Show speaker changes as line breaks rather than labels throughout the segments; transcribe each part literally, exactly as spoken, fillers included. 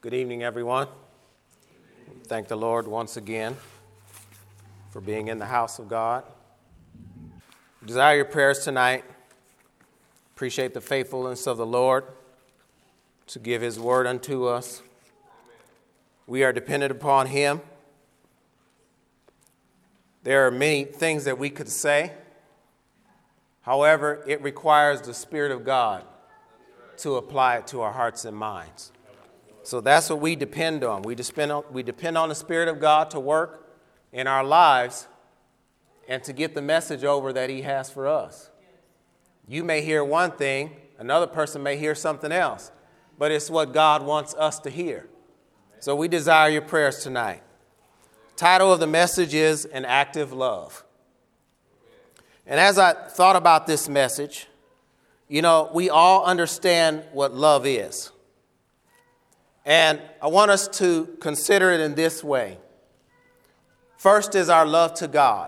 Good evening, everyone. Thank the Lord once again for being in the house of God. Desire your prayers tonight. Appreciate the faithfulness of the Lord to give his word unto us. We are dependent upon him. There are many things that we could say. However, it requires the Spirit of God to apply it to our hearts and minds. So that's what we depend on. We depend on, we depend on the Spirit of God to work in our lives and to get the message over that he has for us. You may hear one thing, another person may hear something else, but it's what God wants us to hear. So we desire your prayers tonight. Title of the message is An Active Love. And as I thought about this message, you know, we all understand what love is. And I want us to consider it in this way. First is our love to God.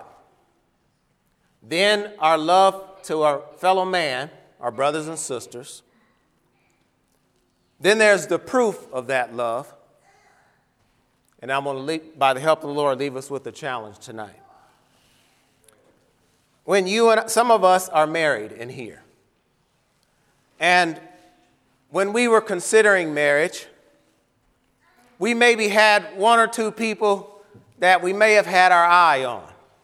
Then our love to our fellow man, our brothers and sisters. Then there's the proof of that love. And I'm going to, leave, by the help of the Lord, leave us with a challenge tonight. When you and some of us are married in here. And when we were considering marriage, we maybe had one or two people that we may have had our eye on.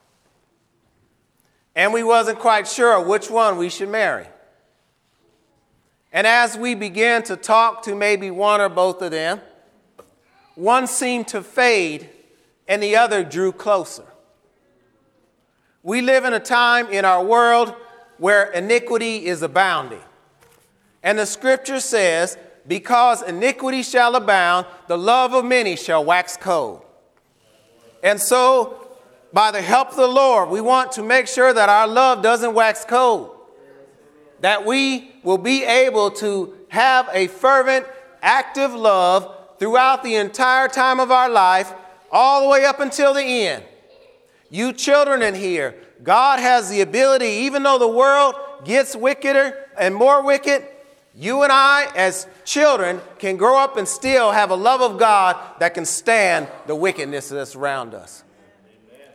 And we wasn't quite sure which one we should marry. And as we began to talk to maybe one or both of them, one seemed to fade and the other drew closer. We live in a time in our world where iniquity is abounding. And the scripture says, because iniquity shall abound, the love of many shall wax cold. And so, by the help of the Lord, we want to make sure that our love doesn't wax cold. That we will be able to have a fervent, active love throughout the entire time of our life, all the way up until the end. You children in here, God has the ability, even though the world gets wickeder and more wicked, you and I, as children, can grow up and still have a love of God that can stand the wickedness that's around us. Amen.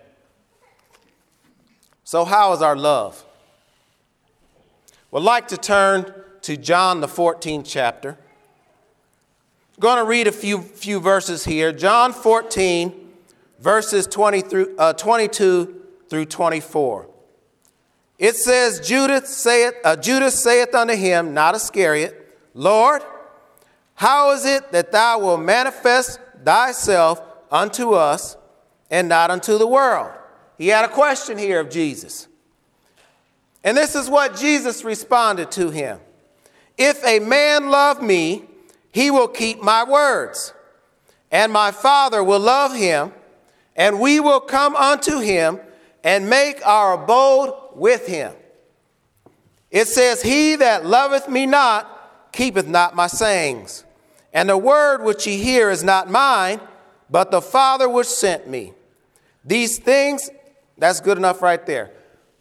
So how is our love? We'd like to turn to John, the fourteenth chapter. I'm going to read a few, few verses here. John fourteen, verses twenty through, uh, twenty-two through twenty-four. It says, Judas saith, uh, Judas saith unto him, not Iscariot, Lord, how is it that thou wilt manifest thyself unto us and not unto the world? He had a question here of Jesus. And this is what Jesus responded to him. If a man love me, he will keep my words, and my Father will love him, and we will come unto him and make our abode with him. It says, he that loveth me not keepeth not my sayings. And the word which ye hear is not mine, but the Father which sent me. These things, that's good enough right there.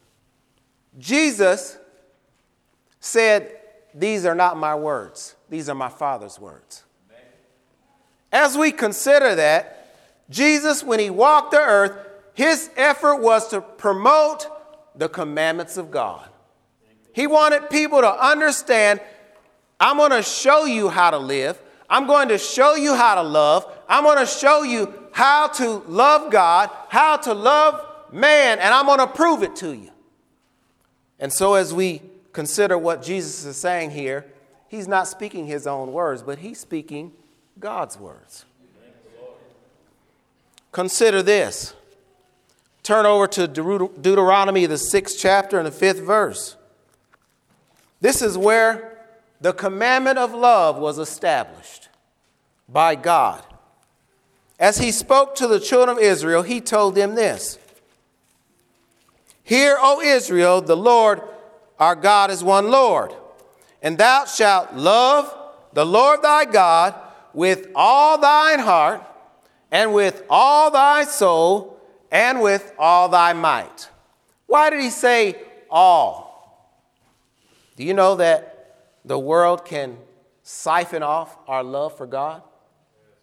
Jesus said, these are not my words. These are my Father's words. As we consider that, Jesus, when he walked the earth, his effort was to promote the commandments of God. He wanted people to understand, I'm going to show you how to live. I'm going to show you how to love. I'm going to show you how to love God, how to love man, and I'm going to prove it to you. And so as we consider what Jesus is saying here, he's not speaking his own words, but he's speaking God's words. Consider this. Turn over to Deut- Deuteronomy, the sixth chapter and the fifth verse. This is where the commandment of love was established by God. As he spoke to the children of Israel, he told them this. Hear, O Israel, the Lord our God is one Lord, and thou shalt love the Lord thy God with all thine heart and with all thy soul and with all thy might. Why did he say all? Do you know that the world can siphon off our love for God?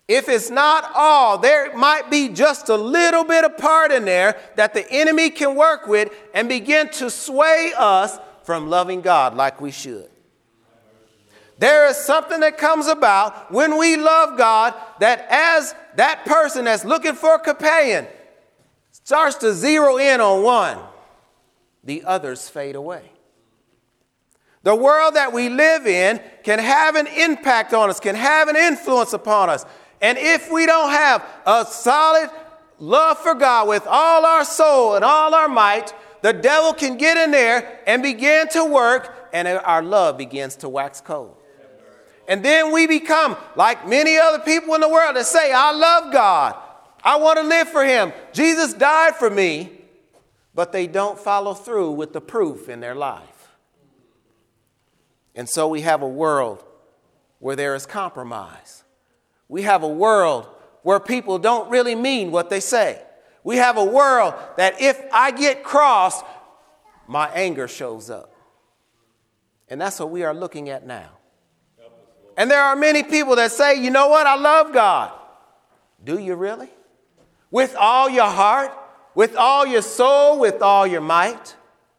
If it's not all, there might be just a little bit of part in there that the enemy can work with and begin to sway us from loving God like we should. There is something that comes about when we love God that as that person that's looking for a companion starts to zero in on one, the others fade away. The world that we live in can have an impact on us, can have an influence upon us. And if we don't have a solid love for God with all our soul and all our might, the devil can get in there and begin to work, and our love begins to wax cold. And then we become like many other people in the world that say, I love God. I want to live for him. Jesus died for me. But they don't follow through with the proof in their life. And so we have a world where there is compromise. We have a world where people don't really mean what they say. We have a world that if I get crossed, my anger shows up. And that's what we are looking at now. And there are many people that say, you know what, I love God. Do you really? With all your heart, with all your soul, with all your might?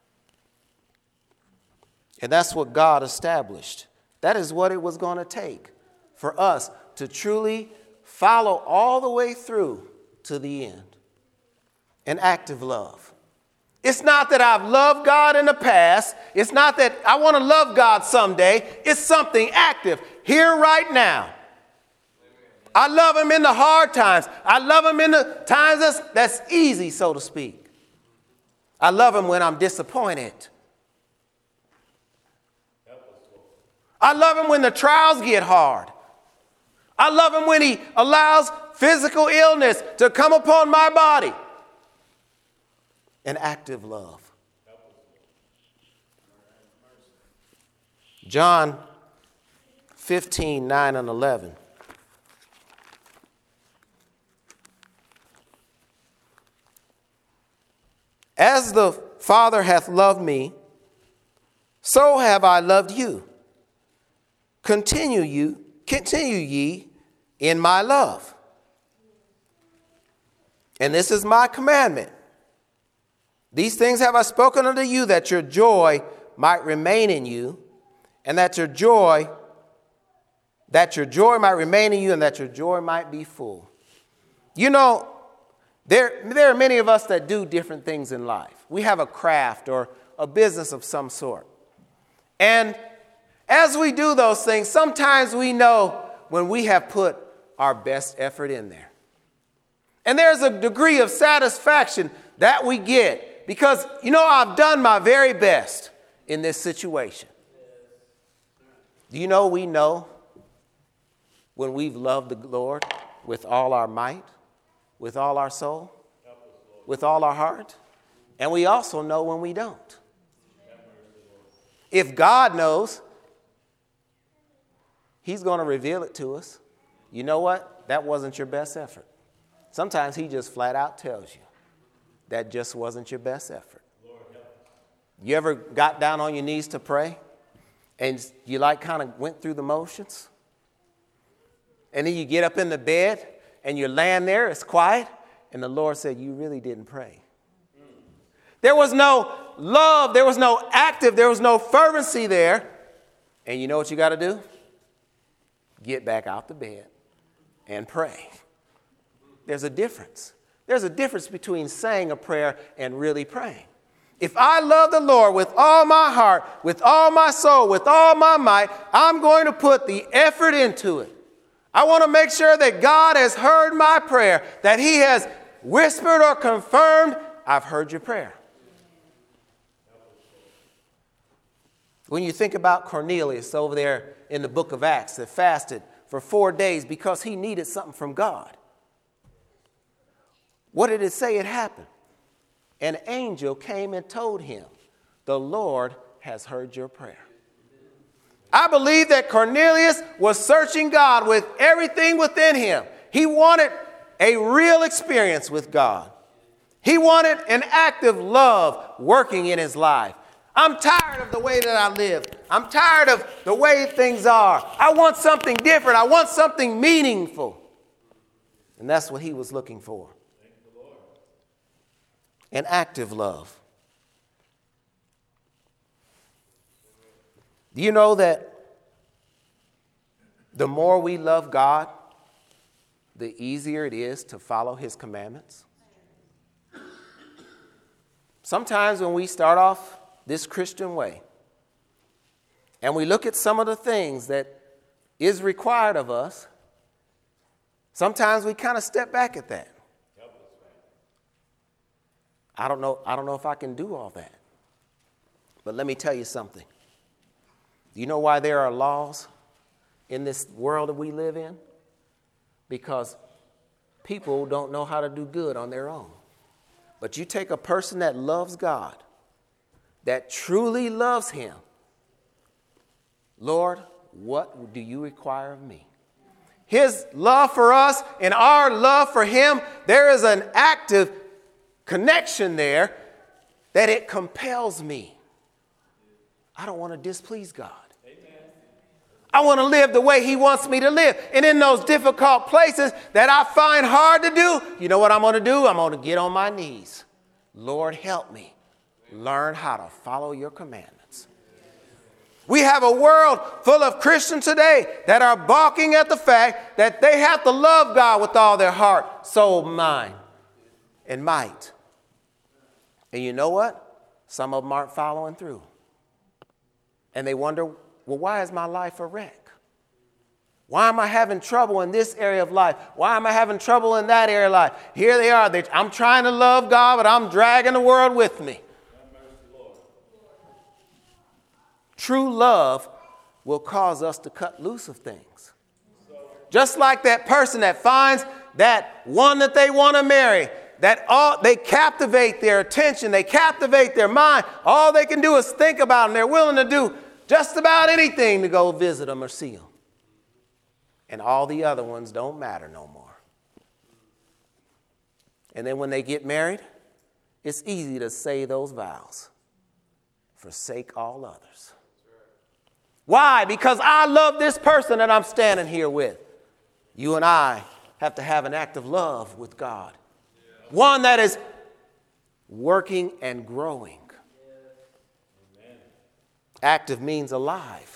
And that's what God established. That is what it was going to take for us to truly follow all the way through to the end. An active love. It's not that I've loved God in the past. It's not that I want to love God someday. It's something active here right now. I love him in the hard times. I love him in the times that's, that's easy, so to speak. I love him when I'm disappointed. I love him when the trials get hard. I love him when he allows physical illness to come upon my body. An active love. John fifteen, nine and eleven. As the Father hath loved me, so have I loved you. Continue you, continue ye in my love. And this is my commandment. These things have I spoken unto you, that your joy might remain in you, and that your joy, that your joy might remain in you, and that your joy might be full. You know, there, there are many of us that do different things in life. We have a craft or a business of some sort. And as we do those things, sometimes we know when we have put our best effort in there. And there's a degree of satisfaction that we get because, you know, I've done my very best in this situation. Do you know we know when we've loved the Lord with all our might, with all our soul, with all our heart? And we also know when we don't. If God knows, he's going to reveal it to us. You know what? That wasn't your best effort. Sometimes he just flat out tells you that just wasn't your best effort. You ever got down on your knees to pray and you like kind of went through the motions? And then you get up in the bed and you're laying there, it's quiet, and the Lord said, you really didn't pray. There was no love, there was no active, there was no fervency there. And you know what you got to do? Get back out the bed and pray. There's a difference. There's a difference between saying a prayer and really praying. If I love the Lord with all my heart, with all my soul, with all my might, I'm going to put the effort into it. I want to make sure that God has heard my prayer, that he has whispered or confirmed, I've heard your prayer. When you think about Cornelius over there in the book of Acts that fasted for four days because he needed something from God. What did it say had happened? An angel came and told him, the Lord has heard your prayer. I believe that Cornelius was searching God with everything within him. He wanted a real experience with God. He wanted an active love working in his life. I'm tired of the way that I live. I'm tired of the way things are. I want something different. I want something meaningful. And that's what he was looking for.
Thank the Lord.
An active love. Do you know that the more we love God, the easier it is to follow his commandments? Sometimes when we start off this Christian way and we look at some of the things that is required of us, sometimes we kind of step back at that. I don't know, I don't know if I can do all that. But let me tell you something. Do you know why there are laws in this world that we live in? Because people don't know how to do good on their own. But you take a person that loves God, that truly loves him. Lord, what do you require of me? His love for us and our love for him, there is an active connection there that it compels me. I don't want to displease God. I want to live the way he wants me to live. And in those difficult places that I find hard to do, you know what I'm going to do? I'm going to get on my knees. Lord, help me learn how to follow your commandments. We have a world full of Christians today that are balking at the fact that they have to love God with all their heart, soul, mind, and might. And you know what? Some of them aren't following through. And they wonder, well, why is my life a wreck? Why am I having trouble in this area of life? Why am I having trouble in that area of life? Here they are. They, I'm trying to love God, but I'm dragging the world with me. True love will cause us to cut loose of things. Just like that person that finds that one that they want to marry, that all they captivate their attention, they captivate their mind. All they can do is think about them. They're willing to do just about anything to go visit them or see them. And all the other ones don't matter no more. And then when they get married, it's easy to say those vows. Forsake all others. Why? Because I love this person that I'm standing here with. You and I have to have an act of love with God. One that is working and growing. Active means alive.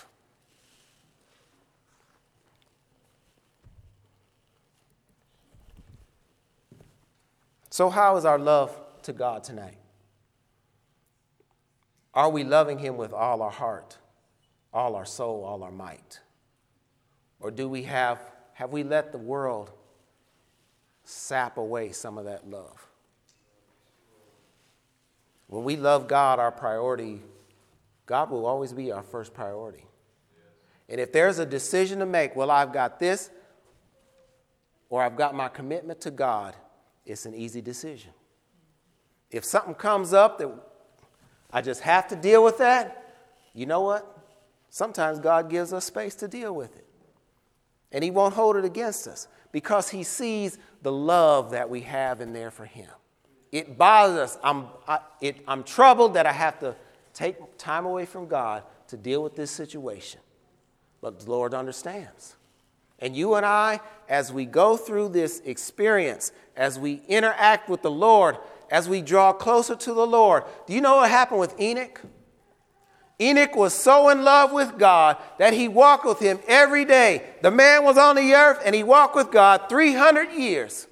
So how is our love to God tonight? Are we loving him with all our heart, all our soul, all our might? Or do we have, have we let the world sap away some of that love? When we love God, our priority, God will always be our first priority. And if there's a decision to make, well, I've got this or I've got my commitment to God, it's an easy decision. If something comes up that I just have to deal with that, you know what? Sometimes God gives us space to deal with it. And he won't hold it against us because he sees the love that we have in there for him. It bothers us. I'm, I, it, I'm troubled that I have to take time away from God to deal with this situation. But the Lord understands. And you and I, as we go through this experience, as we interact with the Lord, as we draw closer to the Lord, do you know what happened with Enoch? Enoch was so in love with God that he walked with him every day. The man was on the earth and he walked with God three hundred years.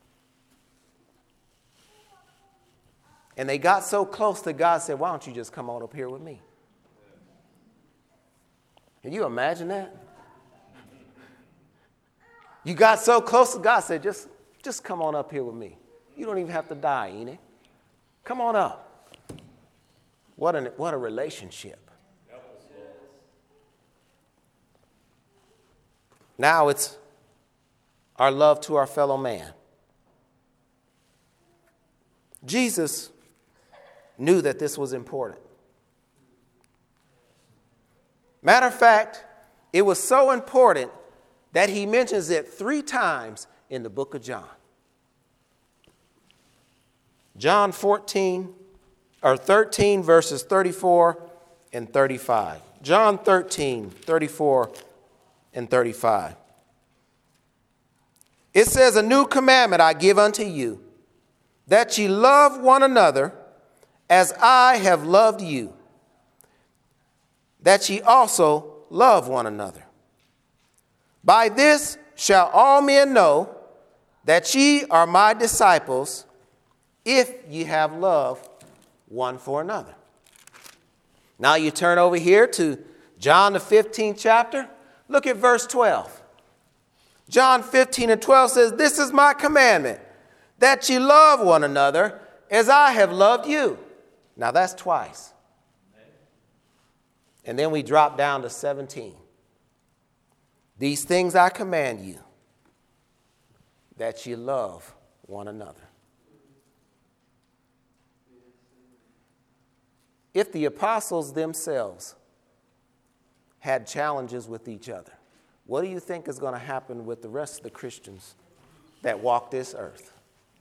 And they got so close that God said, why don't you just come on up here with me? Can you imagine that? You got so close to God, said, just, just come on up here with me. You don't even have to die, Enoch. Come on up. What, an, what a relationship. Now it's our love to our fellow man. Jesus knew that this was important. Matter of fact, it was so important that he mentions it three times in the book of John. John fourteen, or thirteen, verses thirty-four and thirty-five. John thirteen, thirty-four and thirty-five. It says, a new commandment I give unto you, that ye love one another as I have loved you, that ye also love one another. By this shall all men know that ye are my disciples, if ye have love one for another. Now you turn over here to John the fifteenth chapter. Look at verse twelve. John fifteen and twelve says, this is my commandment, that ye love one another as I have loved you. Now that's twice. And then we drop down to seventeen. These things I command you, that ye love one another. If the apostles themselves had challenges with each other, what do you think is going to happen with the rest of the Christians that walk this earth?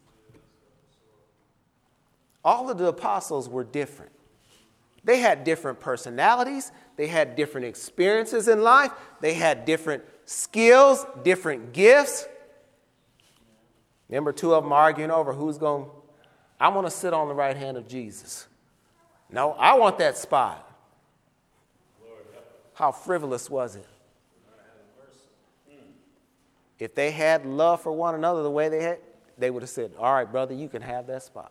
All of the apostles were different. They had different personalities. They had different experiences in life. They had different skills, different gifts. Remember, two of them arguing over who's going, I want to sit on the right hand of Jesus. No, I want that spot. How frivolous was it? If they had love for one another the way they had, they would have said, all right, brother, you can have that spot.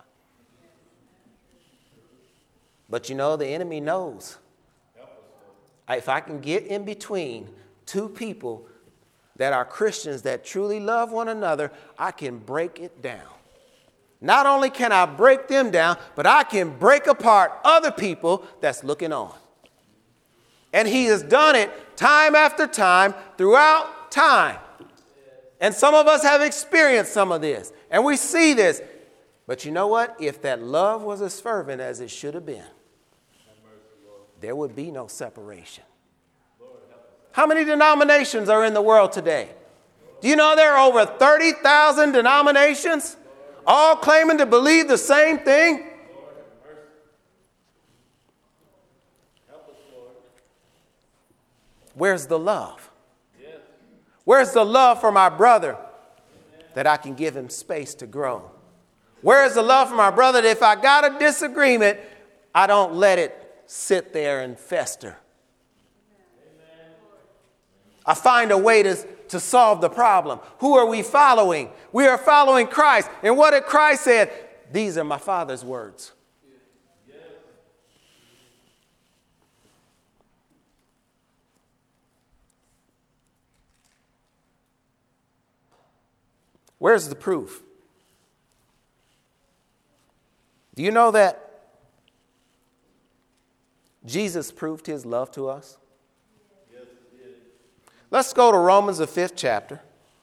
But you know, the enemy knows. If I can get in between two people that are Christians that truly love one another, I can break it down. Not only can I break them down, but I can break apart other people that's looking on. And he has done it time after time throughout time. And some of us have experienced some of this. And we see this. But you know what? If that love was as fervent as it should have been, there would be no separation. How many denominations are in the world today? Do you know there are over thirty thousand denominations, all claiming to believe the same thing? Where's the love? Where's the love for my brother that I can give him space to grow? Where's the love for my brother that if I got a disagreement, I don't let it sit there and fester? I find a way to, to solve the problem. Who are we following? We are following Christ. And what did Christ say? These are my Father's words. Where's the proof? Do you know that Jesus proved his love to us? Yes, he did. Let's go to Romans, the fifth chapter.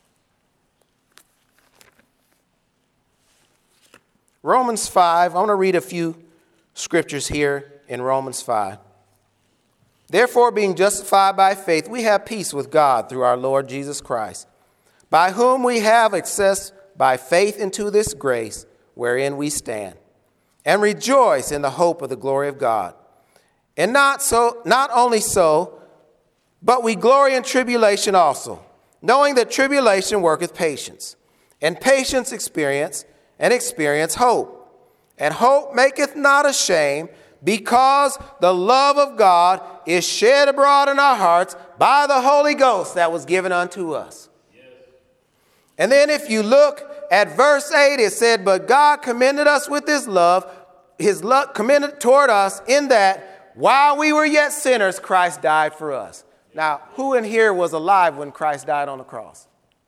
Romans five. I want to read a few scriptures here in Romans five. Therefore, being justified by faith, we have peace with God through our Lord Jesus Christ, by whom we have access by faith into this grace wherein we stand, and rejoice in the hope of the glory of God. And not so, not only so, but we glory in tribulation also, knowing that tribulation worketh patience, and patience experience, and experience hope. And hope maketh not ashamed, because the love of God is shed abroad in our hearts by the Holy Ghost that was given unto us. Yes. And then if you look at verse eight, it said, but God commended us with his love, his love commended toward us in that while we were yet sinners, Christ died for us. Now, who in here was alive when Christ died on the cross?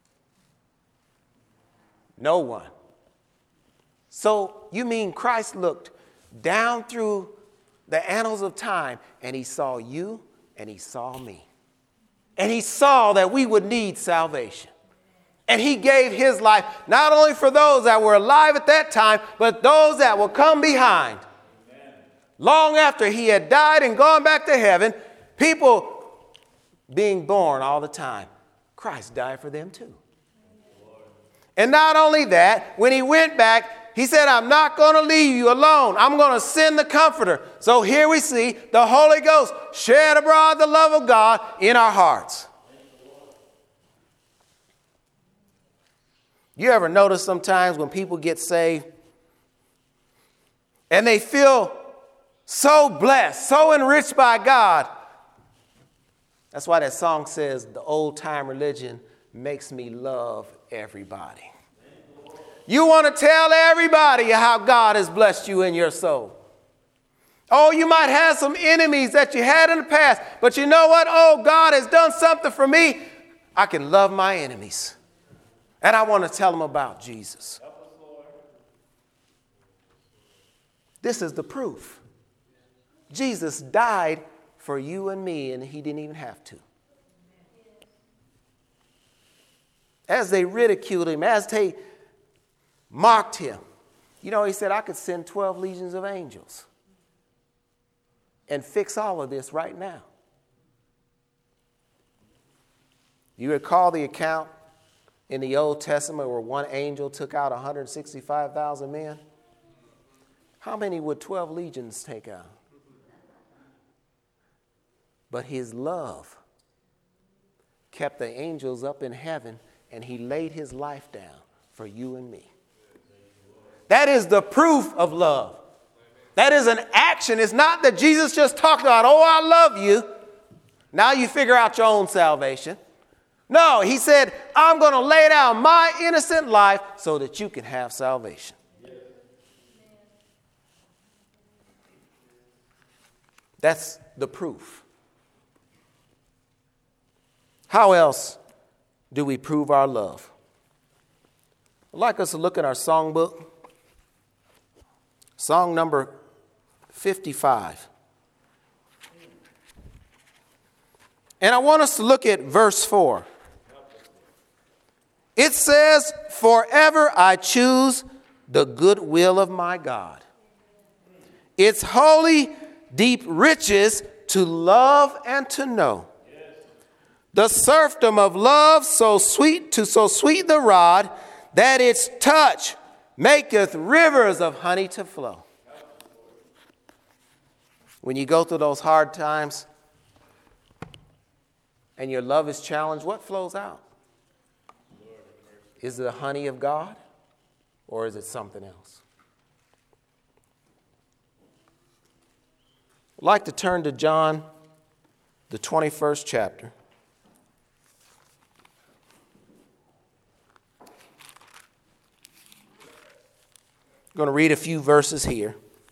No one. So you mean Christ looked down through the annals of time and he saw you and he saw me. And he saw that we would need salvation. And he gave his life not only for those that were alive at that time, but those that will come behind. Amen. Long after he had died and gone back to heaven, people being born all the time, Christ died for them too. And not only that, when he went back, he said, I'm not going to leave you alone. I'm going to send the Comforter. So here we see the Holy Ghost shed abroad the love of God in our hearts. You ever notice sometimes when people get saved and they feel so blessed, so enriched by God? That's why that song says the old time religion makes me love everybody. You want to tell everybody how God has blessed you in your soul. Oh, you might have some enemies that you had in the past, but you know what? Oh, God has done something for me. I can love my enemies. And I want to tell them about Jesus. This is the proof. Jesus died for you and me, and he didn't even have to. As they ridiculed him, as they mocked him, you know, he said, I could send twelve legions of angels and fix all of this right now. You recall the account in the Old Testament where one angel took out one hundred sixty-five thousand men? How many would twelve legions take out? But his love kept the angels up in heaven, and he laid his life down for you and me. That is the proof of love. That is an action. It's not that Jesus just talked about, oh, I love you. Now you figure out your own salvation. No, he said, I'm going to lay down my innocent life so that you can have salvation. That's the proof. How else do we prove our love? I'd like us to look at our songbook. Song number fifty-five. And I want us to look at verse four. It says, forever I choose the good will of my God. Its holy, deep riches to love and to know. The serfdom of love so sweet to so sweet the rod that its touch maketh rivers of honey to flow. When you go through those hard times and your love is challenged, what flows out? Is it the honey of God, or is it something else? I'd like to turn to John, the twenty-first chapter. I'm going to read a few verses here.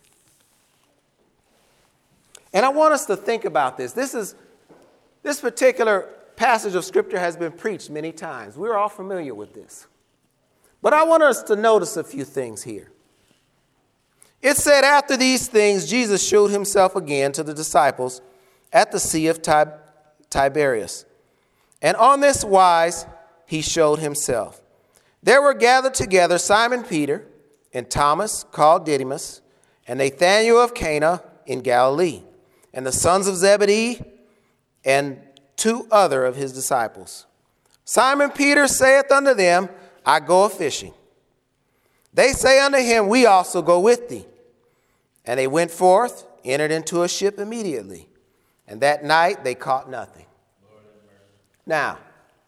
And I want us to think about this. This is this particular passage of Scripture has been preached many times. We're all familiar with this. But I want us to notice a few things here. It said, after these things, Jesus showed himself again to the disciples at the Sea of Tib- Tiberias. And on this wise he showed himself. There were gathered together Simon Peter and Thomas, called Didymus, and Nathanael of Cana in Galilee, and the sons of Zebedee, and two other of his disciples. Simon Peter saith unto them, I go a-fishing. They say unto him, we also go with thee. And they went forth, entered into a ship immediately. And that night they caught nothing. Now,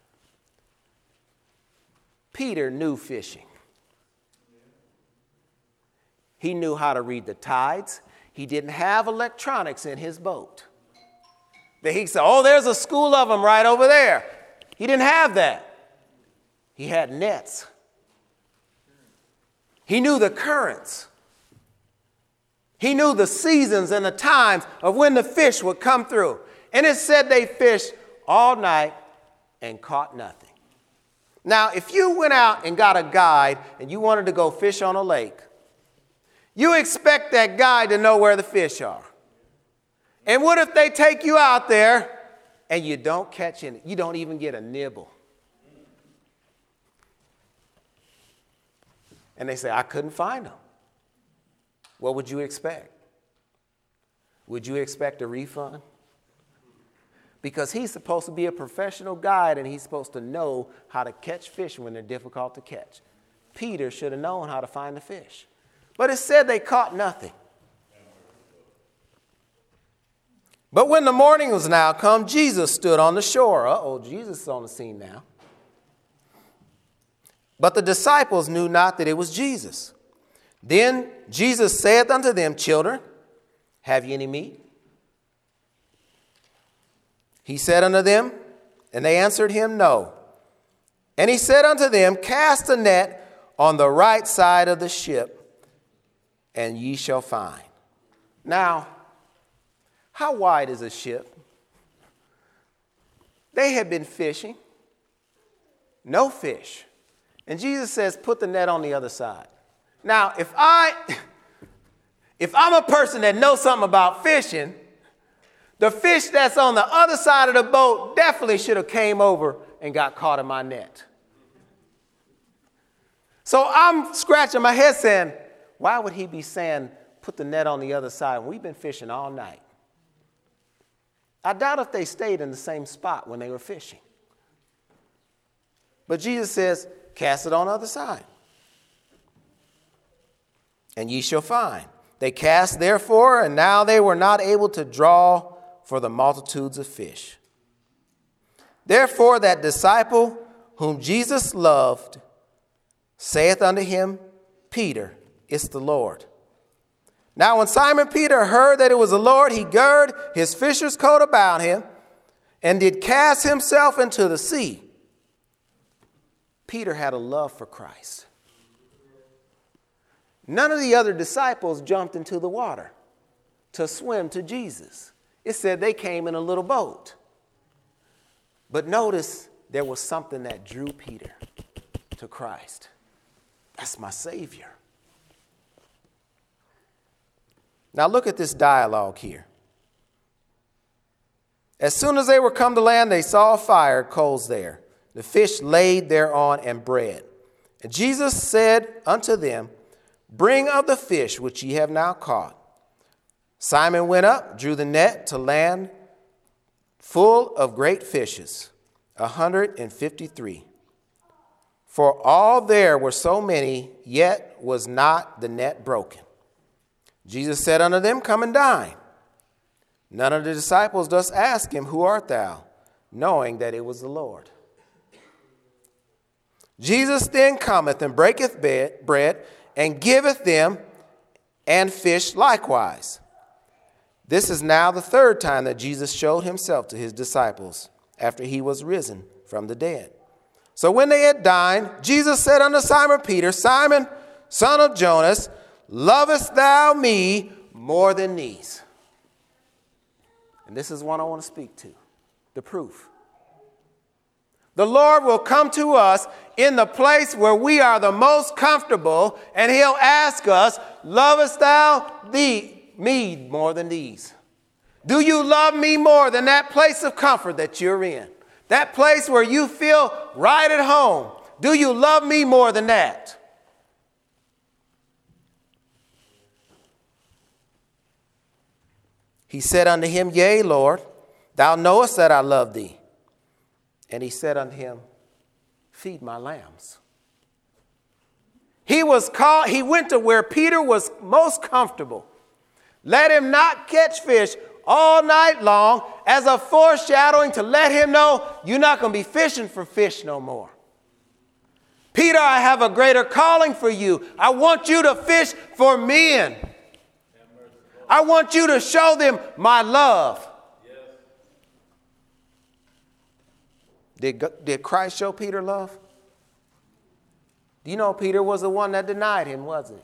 Peter knew fishing. He knew how to read the tides. He didn't have electronics in his boat. That he said, oh, there's a school of them right over there. He didn't have that. He had nets. He knew the currents. He knew the seasons and the times of when the fish would come through. And it said they fished all night and caught nothing. Now, if you went out and got a guide and you wanted to go fish on a lake, you expect that guide to know where the fish are. And what if they take you out there and you don't catch any? You don't even get a nibble. And they say, I couldn't find them. What would you expect? Would you expect a refund? Because he's supposed to be a professional guide and he's supposed to know how to catch fish when they're difficult to catch. Peter should have known how to find the fish. But it said they caught nothing. But when the morning was now come, Jesus stood on the shore. Uh-oh, Jesus is on the scene now. But the disciples knew not that it was Jesus. Then Jesus saith unto them, Children, have ye any meat? He said unto them, and they answered him, No. And he said unto them, Cast a net on the right side of the ship, and ye shall find. Now, how wide is a ship? They had been fishing. No fish. And Jesus says, put the net on the other side. Now, if I, if I'm a person that knows something about fishing, the fish that's on the other side of the boat definitely should have came over and got caught in my net. So I'm scratching my head saying, why would he be saying, put the net on the other side? We've been fishing all night. I doubt if they stayed in the same spot when they were fishing. But Jesus says, cast it on the other side, and ye shall find. They cast therefore, and now they were not able to draw for the multitudes of fish. Therefore that disciple whom Jesus loved saith unto him, Peter, it's the Lord. Now when Simon Peter heard that it was the Lord, he girded his fisher's coat about him, and did cast himself into the sea. Peter had a love for Christ. None of the other disciples jumped into the water to swim to Jesus. It said they came in a little boat. But notice there was something that drew Peter to Christ. That's my Savior. Now look at this dialogue here. As soon as they were come to land, they saw a fire, coals there, the fish laid thereon, and bread. And Jesus said unto them, Bring of the fish which ye have now caught. Simon went up, drew the net to land full of great fishes, a hundred and fifty-three. For all there were so many, yet was not the net broken. Jesus said unto them, Come and dine. None of the disciples thus asked him, Who art thou? Knowing that it was the Lord. Jesus then cometh and breaketh bread, and giveth them, and fish likewise. This is now the third time that Jesus showed himself to his disciples, after he was risen from the dead. So when they had dined, Jesus said unto Simon Peter, Simon, son of Jonas, lovest thou me more than these? And this is one I want to speak to, the proof. The Lord will come to us in the place where we are the most comfortable, and he'll ask us, lovest thou thee, me more than these? Do you love me more than that place of comfort that you're in? That place where you feel right at home. Do you love me more than that? He said unto him, Yea, Lord, thou knowest that I love thee. And he said unto him, Feed my lambs. He was called, he went to where Peter was most comfortable. Let him not catch fish all night long as a foreshadowing to let him know you're not going to be fishing for fish no more. Peter, I have a greater calling for you. I want you to fish for men. I want you to show them my love. Did, did Christ show Peter love? Do you know Peter was the one that denied him, wasn't he?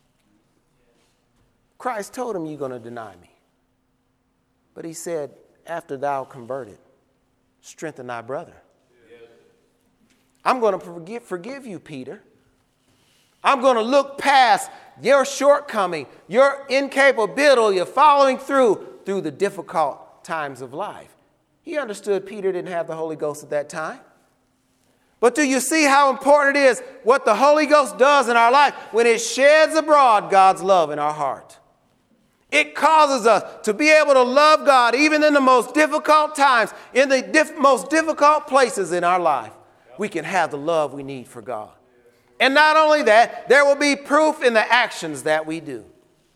Christ told him, you're going to deny me. But he said, after thou converted, strengthen thy brother. Yes. I'm going to forgive, forgive you, Peter. I'm going to look past your shortcoming, your incapability of following through through the difficult times of life. He understood Peter didn't have the Holy Ghost at that time. But do you see how important it is what the Holy Ghost does in our life when it sheds abroad God's love in our heart? It causes us to be able to love God even in the most difficult times, in the diff- most difficult places in our life. We can have the love we need for God. And not only that, there will be proof in the actions that we do.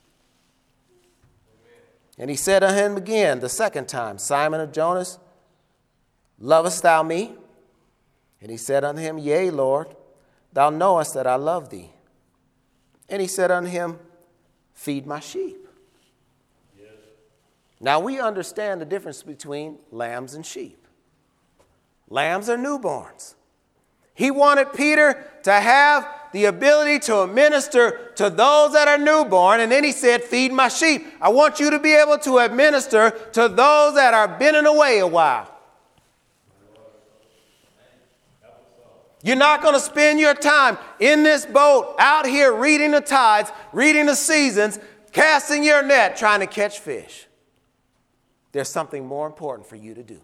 And he said unto him again the second time, Simon of Jonas, lovest thou me? And he said unto him, Yea, Lord, thou knowest that I love thee. And he said unto him, feed my sheep. Yes. Now we understand the difference between lambs and sheep. Lambs are newborns. He wanted Peter to have the ability to administer to those that are newborn. And then he said, feed my sheep. I want you to be able to administer to those that are been away a while. You're not going to spend your time in this boat out here reading the tides, reading the seasons, casting your net, trying to catch fish. There's something more important for you to do.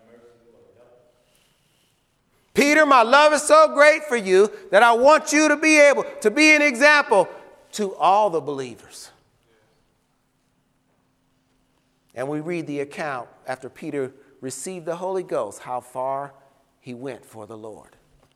Peter, my love is so great for you that I want you to be able to be an example to all the believers. And we read the account after Peter received the Holy Ghost, how far he went for the Lord.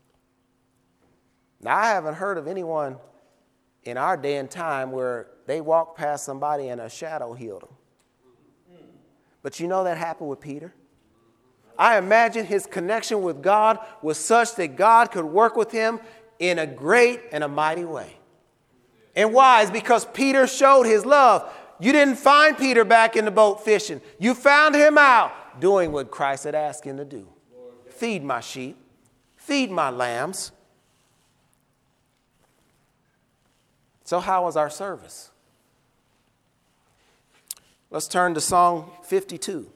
Now, I haven't heard of anyone in our day and time where they walked past somebody and a shadow healed them. But you know that happened with Peter? I imagine his connection with God was such that God could work with him in a great and a mighty way. And why? It's because Peter showed his love. You didn't find Peter back in the boat fishing. You found him out doing what Christ had asked him to do. Feed my sheep. Feed my lambs. So how was our service? Let's turn to Psalm fifty-two.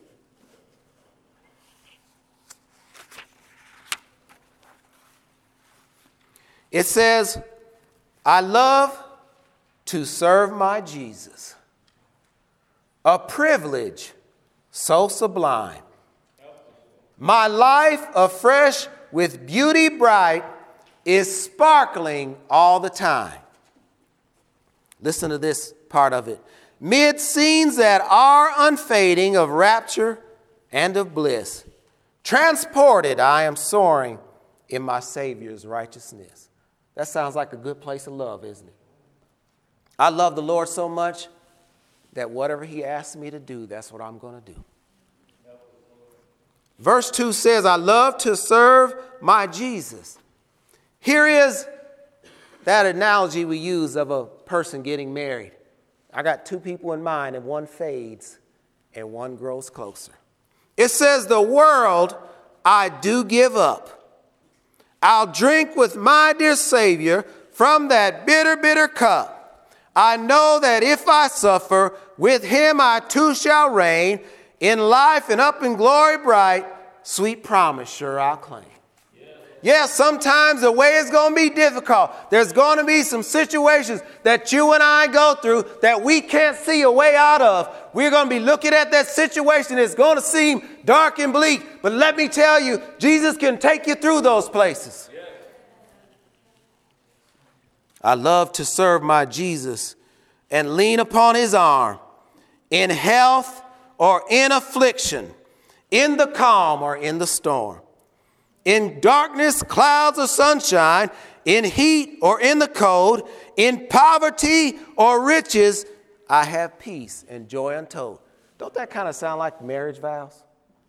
It says, I love to serve my Jesus, a privilege so sublime. My life afresh with beauty bright is sparkling all the time. Listen to this part of it. Mid scenes that are unfading of rapture and of bliss, transported I am soaring in my Savior's righteousness. That sounds like a good place of love, isn't it? I love the Lord so much that whatever he asks me to do, that's what I'm going to do. Verse two says, I love to serve my Jesus. Here is that analogy we use of a person getting married. I got two people in mind, and one fades and one grows closer. It says, the world I do give up. I'll drink with my dear Savior from that bitter, bitter cup. I know that if I suffer, with him I too shall reign. In life and up in glory bright, sweet promise sure I'll claim. Yes, sometimes the way is going to be difficult. There's going to be some situations that you and I go through that we can't see a way out of. We're going to be looking at that situation. It's going to seem dark and bleak. But let me tell you, Jesus can take you through those places. Yes. I love to serve my Jesus and lean upon his arm in health or in affliction, in the calm or in the storm. In darkness, clouds or sunshine, in heat or in the cold, in poverty or riches, I have peace and joy untold. Don't that kind of sound like marriage vows?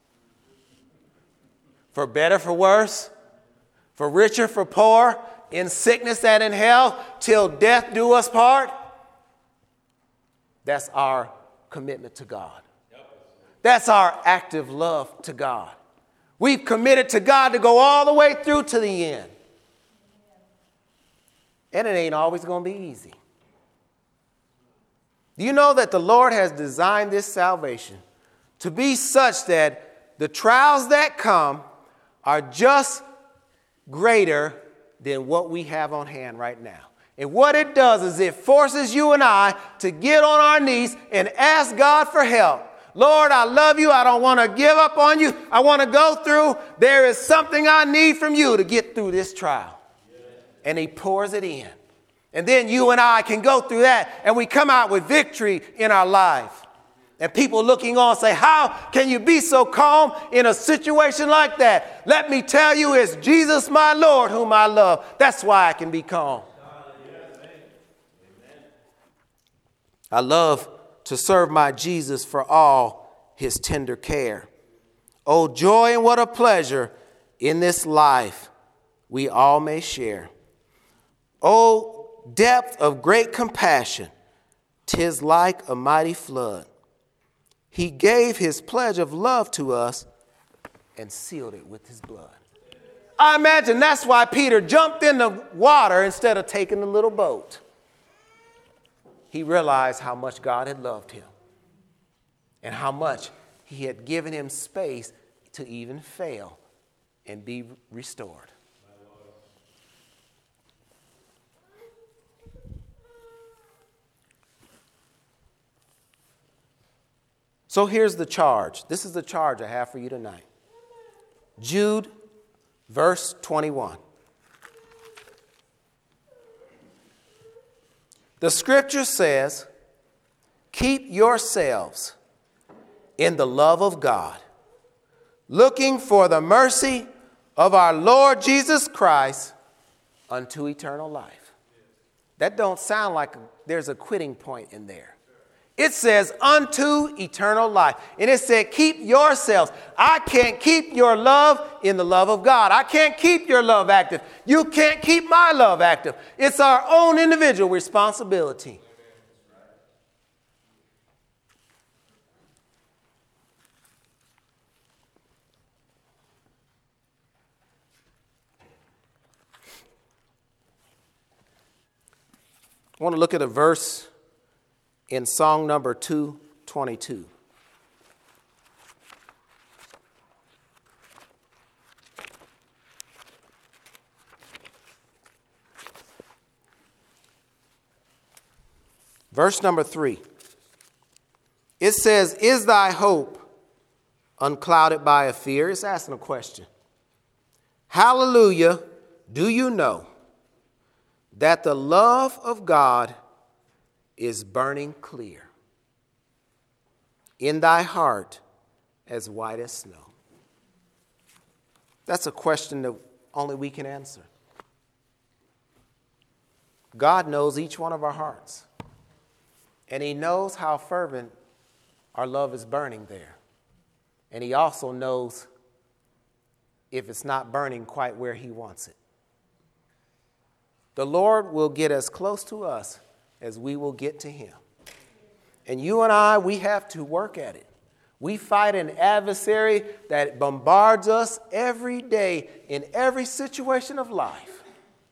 For better, for worse, for richer, for poor, in sickness and in health, till death do us part. That's our commitment to God. That's our active love to God. We've committed to God to go all the way through to the end. And it ain't always going to be easy. Do you know that the Lord has designed this salvation to be such that the trials that come are just greater than what we have on hand right now? And what it does is it forces you and I to get on our knees and ask God for help. Lord, I love you. I don't want to give up on you. I want to go through. There is something I need from you to get through this trial. And he pours it in. And then you and I can go through that and we come out with victory in our life. And people looking on say, how can you be so calm in a situation like that? Let me tell you, it's Jesus, my Lord, whom I love. That's why I can be calm. I love to serve my Jesus for all his tender care. Oh, joy and what a pleasure in this life we all may share. O depth of great compassion, 'tis like a mighty flood. He gave his pledge of love to us and sealed it with his blood. I imagine that's why Peter jumped in the water instead of taking the little boat. He realized how much God had loved him and how much he had given him space to even fail and be restored. So here's the charge. This is the charge I have for you tonight. Jude, verse twenty-one. The scripture says, keep yourselves in the love of God, looking for the mercy of our Lord Jesus Christ unto eternal life. That don't sound like there's a quitting point in there. It says unto eternal life. And it said, keep yourselves. I can't keep your love in the love of God. I can't keep your love active. You can't keep my love active. It's our own individual responsibility. I want to look at a verse in song number two twenty-two. Verse number three. It says, is thy hope unclouded by a fear? It's asking a question. Hallelujah, do you know that the love of God is burning clear in thy heart as white as snow? That's a question that only we can answer. God knows each one of our hearts, and he knows how fervent our love is burning there. And he also knows if it's not burning quite where he wants it. The Lord will get as close to us as we will get to him. And you and I, we have to work at it. We fight an adversary that bombards us every day in every situation of life.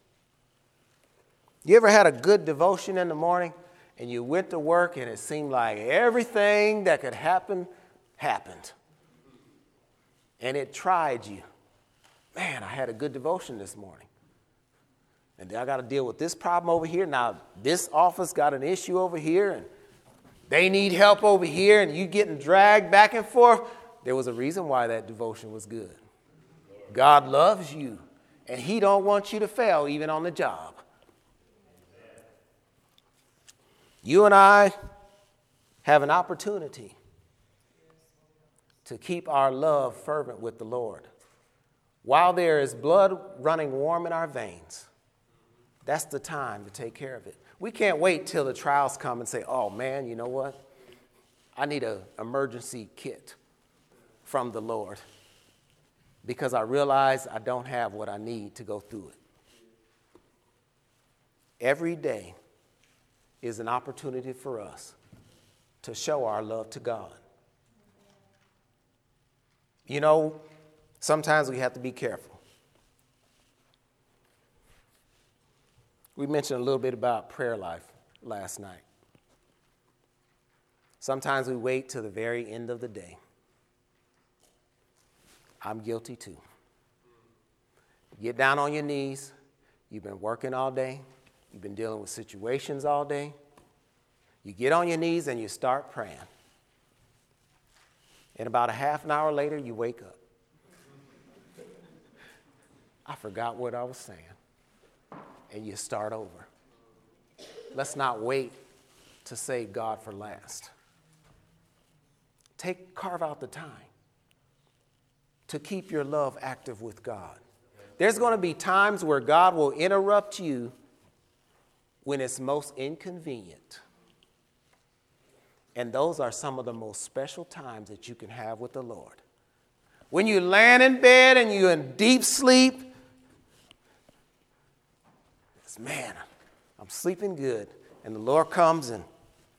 You ever had a good devotion in the morning and you went to work and it seemed like everything that could happen happened? And it tried you. Man, I had a good devotion this morning. And then I got to deal with this problem over here. Now, this office got an issue over here, and they need help over here, and you getting dragged back and forth. There was a reason why that devotion was good. God loves you, and he don't want you to fail even on the job. You and I have an opportunity to keep our love fervent with the Lord. While there is blood running warm in our veins, that's the time to take care of it. We can't wait till the trials come and say, oh, man, you know what? I need an emergency kit from the Lord because I realize I don't have what I need to go through it. Every day is an opportunity for us to show our love to God. You know, sometimes we have to be careful. We mentioned a little bit about prayer life last night. Sometimes we wait till the very end of the day. I'm guilty too. Get down on your knees. You've been working all day. You've been dealing with situations all day. You get on your knees and you start praying. And about a half an hour later, you wake up. I forgot what I was saying. And you start over. Let's not wait to save God for last. Take, carve out the time to keep your love active with God. There's going to be times where God will interrupt you when it's most inconvenient. And those are some of the most special times that you can have with the Lord. When you're laying in bed and you're in deep sleep, It's, man, I'm sleeping good. And the Lord comes and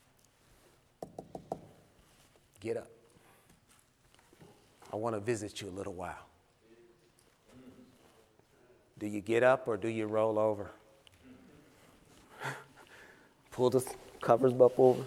get up. I want to visit you a little while. Do you get up or do you roll over? Pull the covers up over?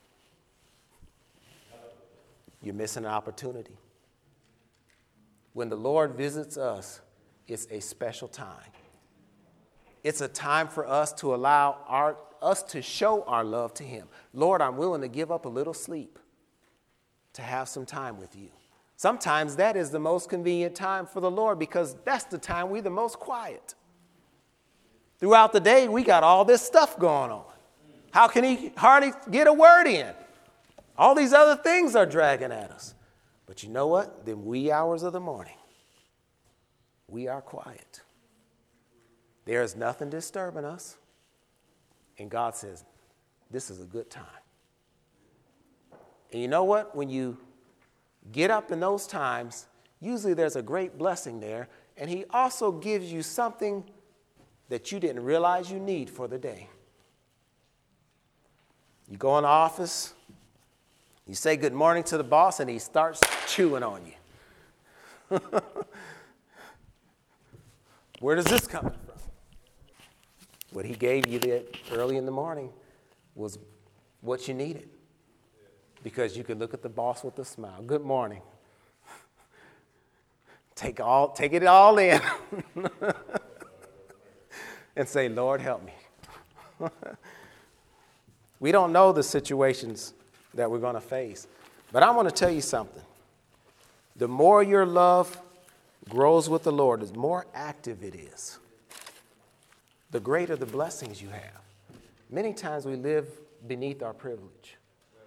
You're missing an opportunity. When the Lord visits us, it's a special time. It's a time for us to allow our, us to show our love to him. Lord, I'm willing to give up a little sleep to have some time with you. Sometimes that is the most convenient time for the Lord because that's the time we're the most quiet. Throughout the day, we got all this stuff going on. How can he hardly get a word in? All these other things are dragging at us. But you know what? Them wee hours of the morning, we are quiet. There is nothing disturbing us. And God says, this is a good time. And you know what? When you get up in those times, usually there's a great blessing there. And he also gives you something that you didn't realize you need for the day. You go in the office, you say good morning to the boss, and he starts chewing on you. Where does this come from? What he gave you that early in the morning was what you needed. Because you could look at the boss with a smile. Good morning. Take all, take it all in. And say, Lord, help me. We don't know the situations that we're going to face. But I want to tell you something. The more your love grows with the Lord, the more active it is, the greater the blessings you have. Many times we live beneath our privilege.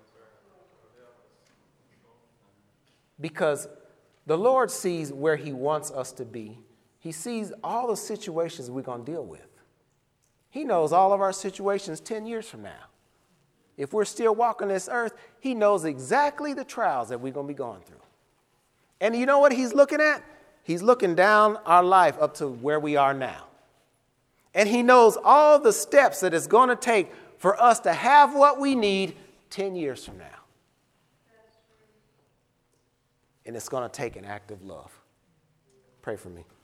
Because the Lord sees where he wants us to be. He sees all the situations we're going to deal with. He knows all of our situations ten years from now. If we're still walking this earth, he knows exactly the trials that we're going to be going through. And you know what he's looking at? He's looking down our life up to where we are now. And he knows all the steps that it's going to take for us to have what we need ten years from now. And it's going to take an act of love. Pray for me.